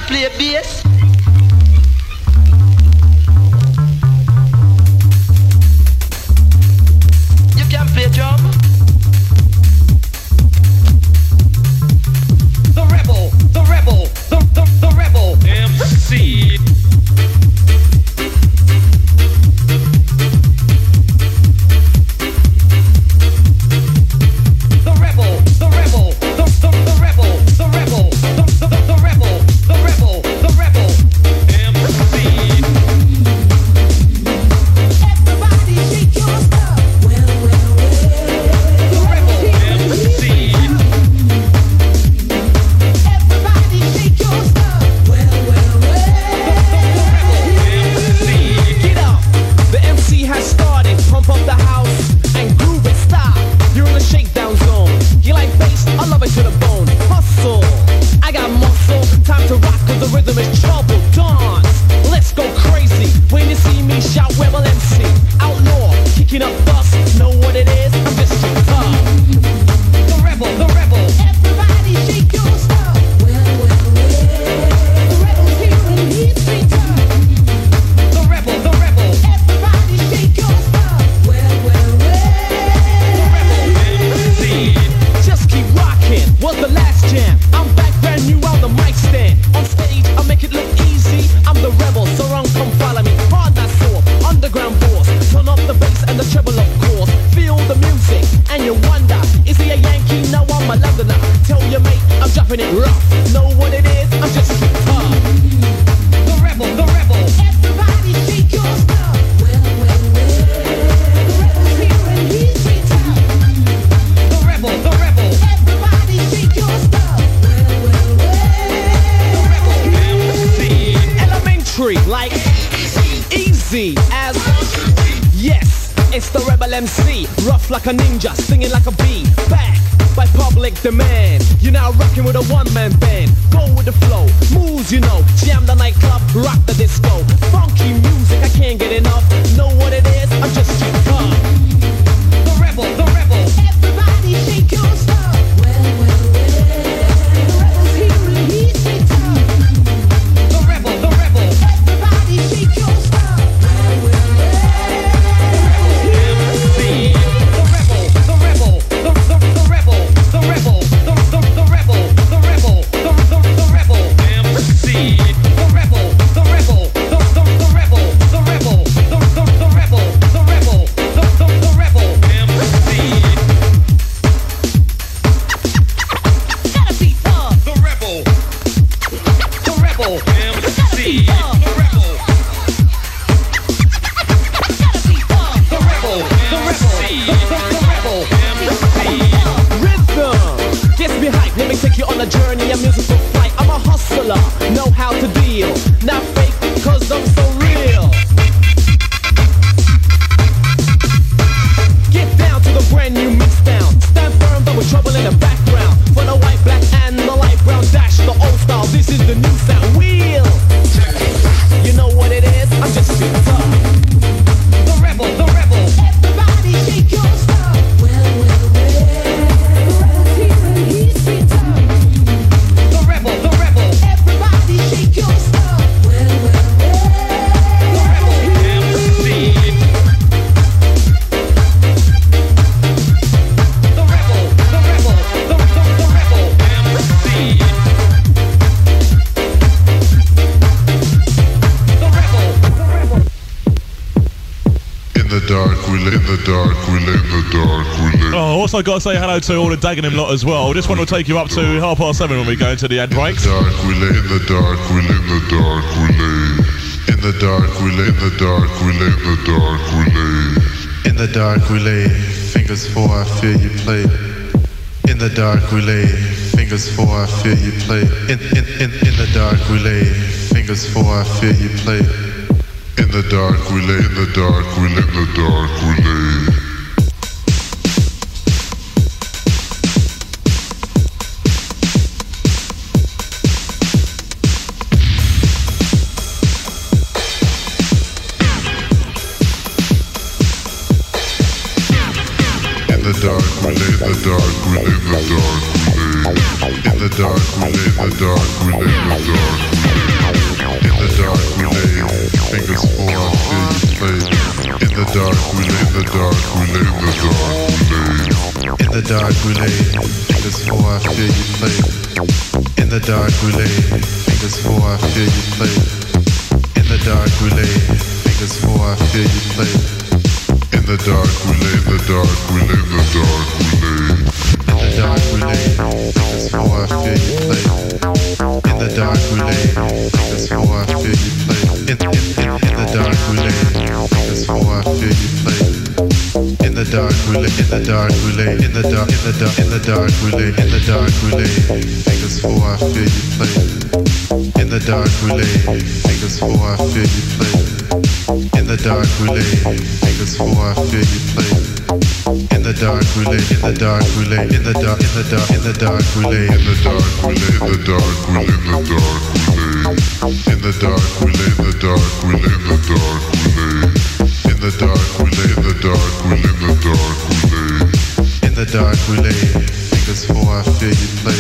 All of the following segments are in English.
play bass. You can play drum. The rebel, the rebel, the rebel. MC. Like a ninja, singing like a bee. Back by public demand. You're now rocking with a one-man band. Go with the flow, moves you know. Jam the nightclub, rock the disco. Funky music, I can't get enough. Know what it is? I'm just too tough. The rebel, the rebel. Everybody shake your stuff. The rebel's here and he's big tough. The rebel, the rebel. Everybody shake your stuff. Know how to deal, not fake, cause I'm so real. Get down to the brand new mix down. Stand firm, though with trouble in the background. For the white, black, and the light brown dash, the old style, this is the new sound. Wheel! You know what it is? I'm just too tough. The rebel, the rebel. Everybody shake your stuff. Well, well, well. The rebel's here and he's too tough. The rebel, the rebel. Everybody shake your stuff. Well, well, well. The rebel, MC. The rebel, the rebel, the rebel, MC. The rebel, the rebel. In the dark, we live. In the dark, we live. In the dark, we live. Oh, also got to say hello to all the Dagenham lot as well. Just want to take you up to 7:30 when we go into the ad breaks. In the dark, we live. In the dark, we live. In the dark, we live. In the dark, we live. In the dark, we live. In the dark, we live. In the dark, we lay. Fingers for I feel you play. In the dark, we lay. Fingers for I feel you play. In the dark, we lay. Fingers for I feel you play. In the dark, we lay. In the dark, we live. In the dark, we lay. In the dark, we lay. In the dark, we live. In the dark, we lay. In the the dark we lay, in the dark we lay, in the dark. In the dark we lay, fingers for I feel you play. In the dark we lay, in the dark we lay, in the dark we lay. In the dark we lay, fingers for I feel you play. In the dark we lay, fingers for I feel you play. In the dark we lay, fingers for I feel you play. In the dark we lay, in the dark we lay, in the dark we lay. In the dark we lay, fingers for I feel you play. In the dark we lay, fingers for I feel you play. In the dark we lay, fingers for I feel you play. In the dark we lay, in the dark we lay, in the dark we lay, in the dark we lay, fingers for I feel you play. In the dark we lay, fingers for I feel you play. In the dark we lay, fingers for I feel you play. In the dark we lay, in the dark we lay, in the dark we lay, in the dark we lay, in the dark we lay, in the dark we lay. In the dark we lay, in the dark we lay, in the dark we lay. In the dark we lay, in the dark we lay, in the dark we lay. In the dark we lay, fingers for I feel you play.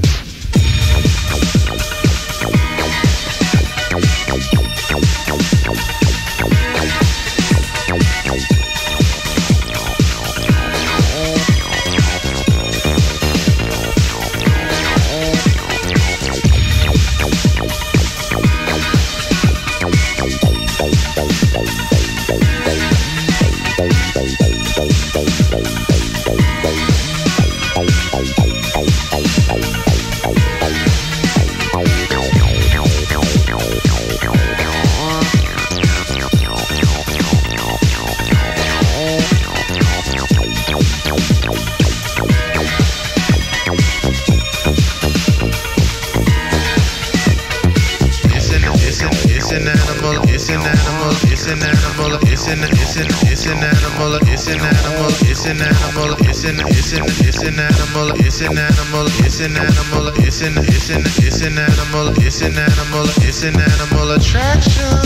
It's an animal attraction.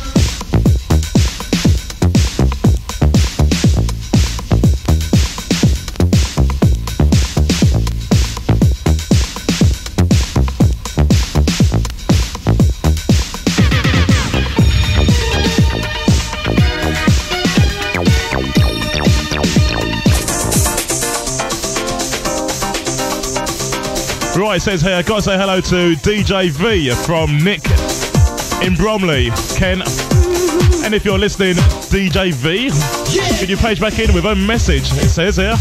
Right, it says here, got to say hello to DJ V from Nick in Bromley, Ken. And if you're listening, DJ V, can you page back in with a message? It says here.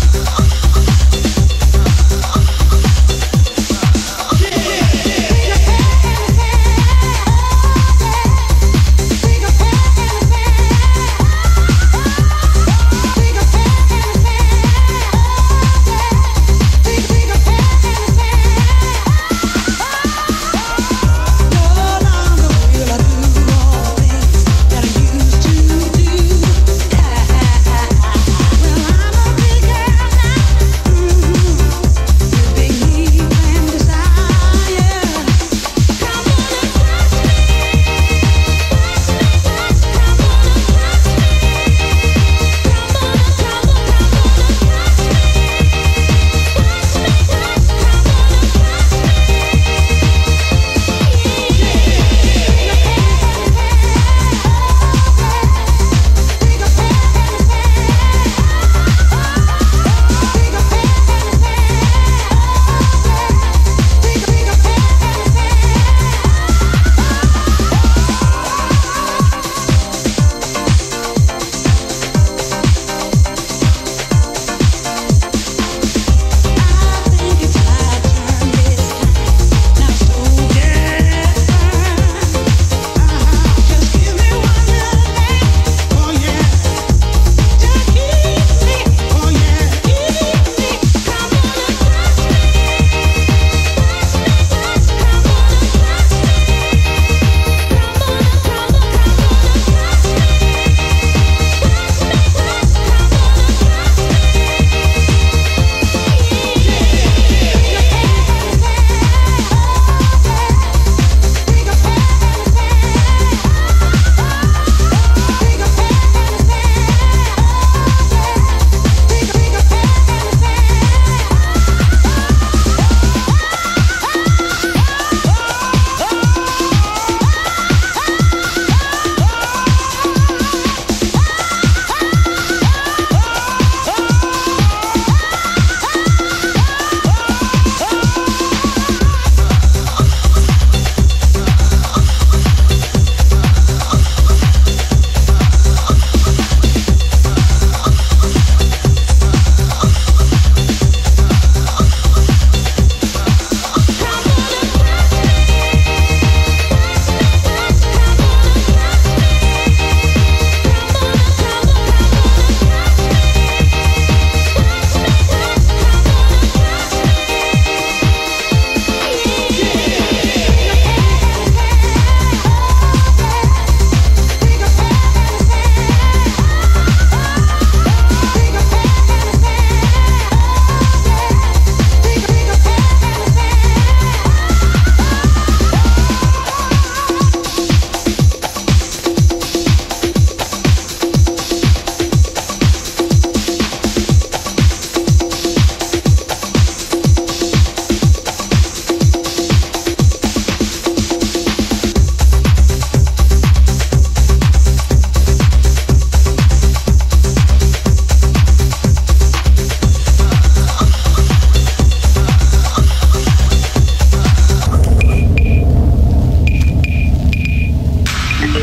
Yeah.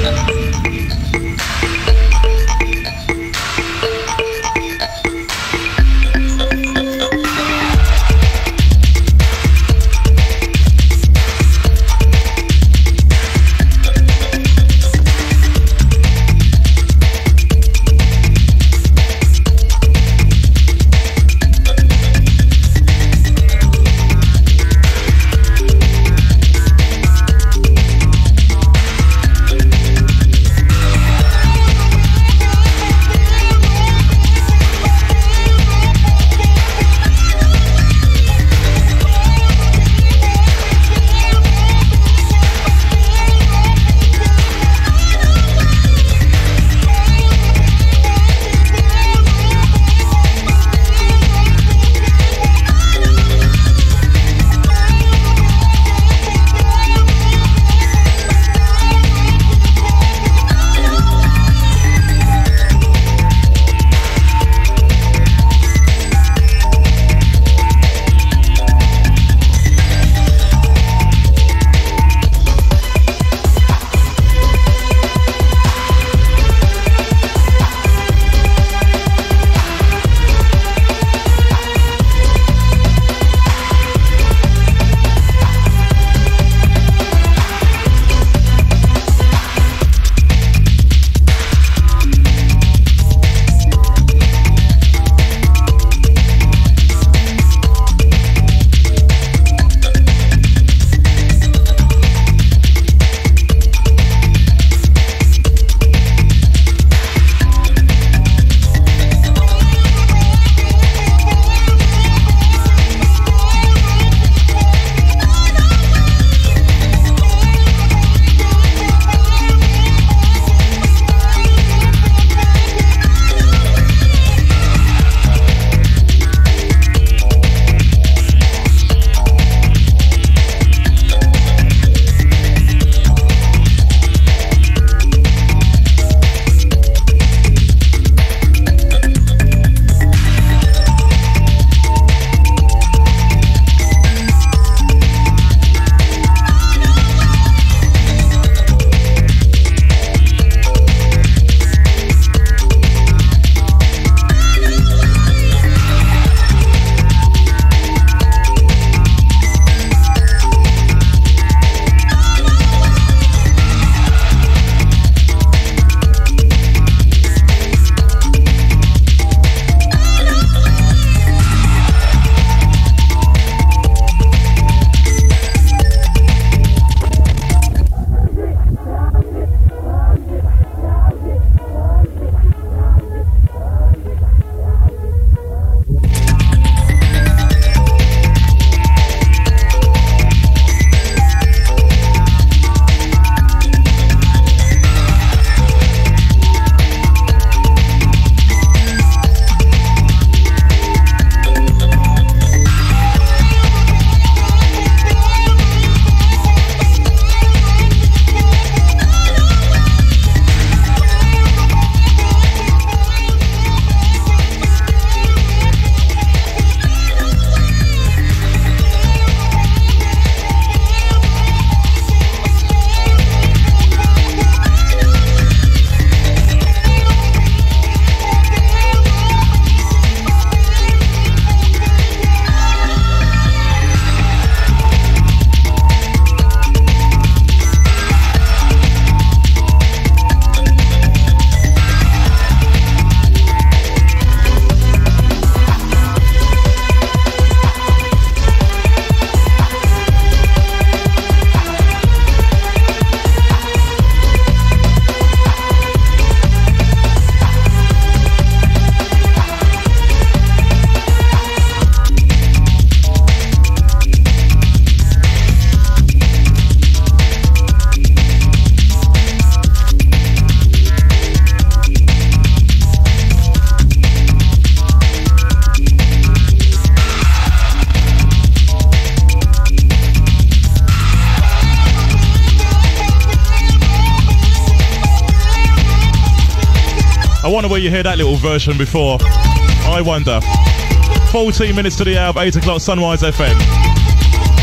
I wonder where you heard that little version before. I wonder. 14 minutes to the hour of 8 o'clock, Sunrise FM.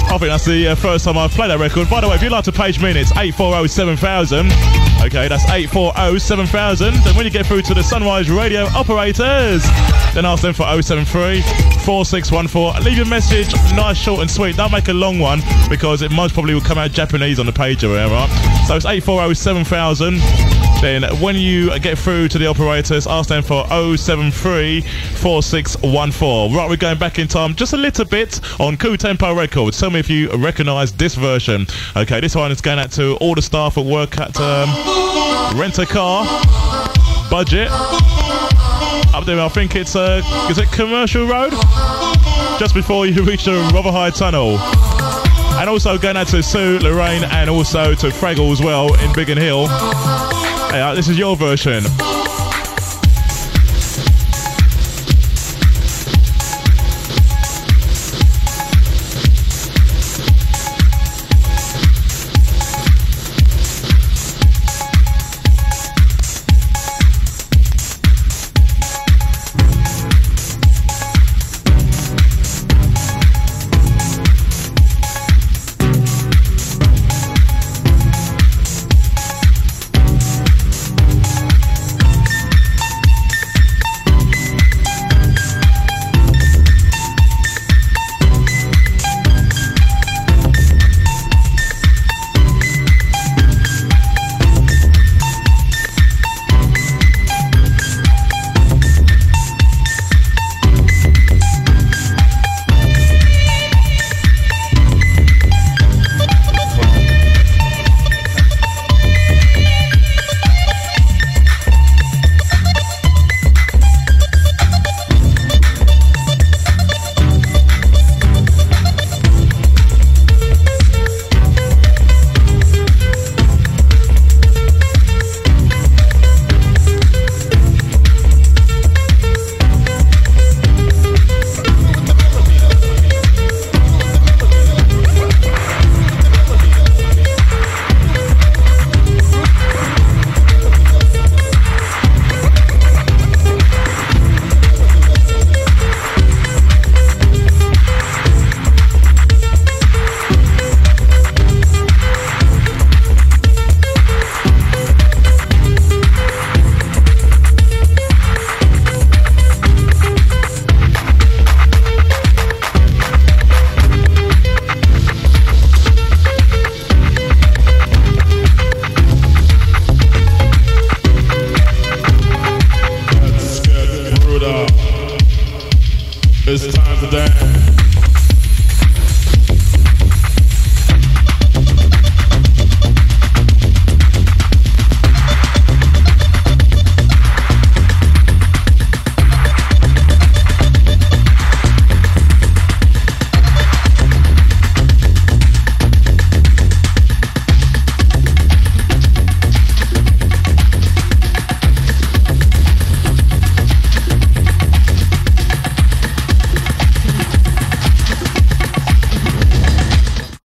I think that's the first time I've played that record. By the way, if you'd like to page me in, it's 840-7000. Okay, that's 840-7000. And when you get through to the Sunrise Radio operators, then ask them for 073-4614. Leave your message nice, short and sweet. Don't make a long one because it most probably will come out Japanese on the page or whatever. So it's 840-7000. Then when you get through to the operators, ask them for 073-4614. Right, we're going back in time just a little bit on Cool Tempo Records. Tell me if you recognise this version. Okay, this one is going out to all the staff at work at Rent a Car, Budget. Up there, I think it's, is it Commercial Road? Just before you reach the Rotherhithe Tunnel. And also going out to Sue, Lorraine, and also to Fraggle as well in Biggin Hill. Hey, this is your version.